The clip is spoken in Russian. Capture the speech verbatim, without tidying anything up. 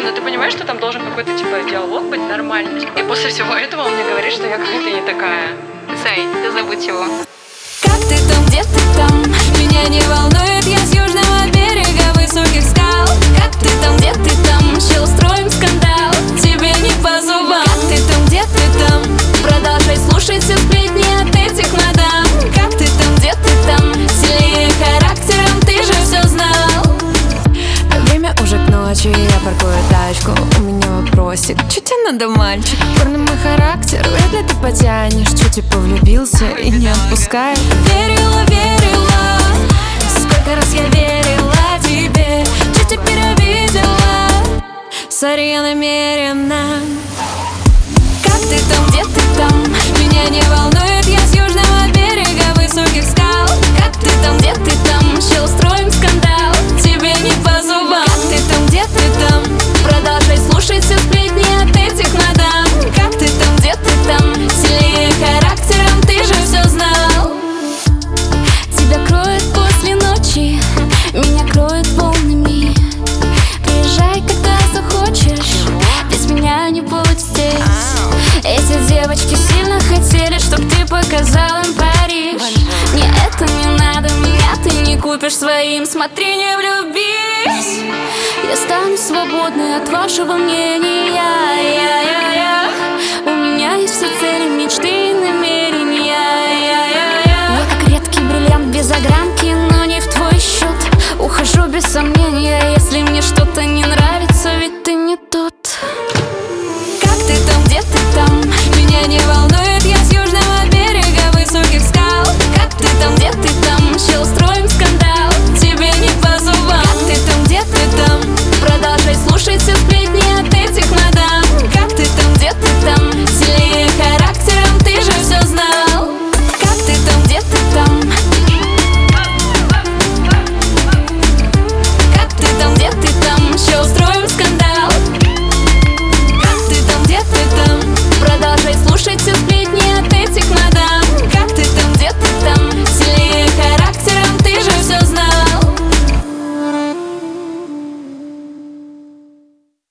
но ты понимаешь, что там должен какой-то типа диалог быть нормальный. И после всего этого он мне говорит, что я какая-то не такая. Зай, да забудь его. Как ты там, где ты там? Меня не волнует, я с южного берега высоких скал. Как ты там, где ты там? Ще устроим скандал, тебе не по зубам. Как ты там, где ты там? Продолжай слушать все сплетни от этих мадам. Как ты там, где ты там? Сильнее характером, ты же все знал. Время уже к ночи, я паркую тачку. У меня вопросик, чё тебе надо, мальчик? Парный мой характер, вряд ли ты потянешь. Чё типа влюбился и не отпускает? Верила, верила, сколько раз я верила тебе. Чё теперь обидела? Сори, я намерена. Как ты там, где ты там? Меня не волнует, я с южного берега высоких скал. Как ты там, где ты там? Ще устроим скандал, тебе не по зубам. Как ты там, где ты там? Продолжай слушать все сплетни от этих мадам. Как ты там, где ты там? Сильнее характером, ты же все знал. Тебя кроет после ночи, меня кроет волнами. Приезжай, когда захочешь, без меня не будет здесь. Эти девочки сильно хотели, чтоб ты показал им Париж. Мне это не надо, меня ты не купишь своим. Смотри, не влюбись. Я стану свободной от вашего мнения. Я, я, я, я. У меня есть все цели, мечты и намерения. Я, я, я. Я как редкий бриллиант без огранки, но не в твой счет. Ухожу без сомнения, если мне что-то не нравится, ведь ты не тот.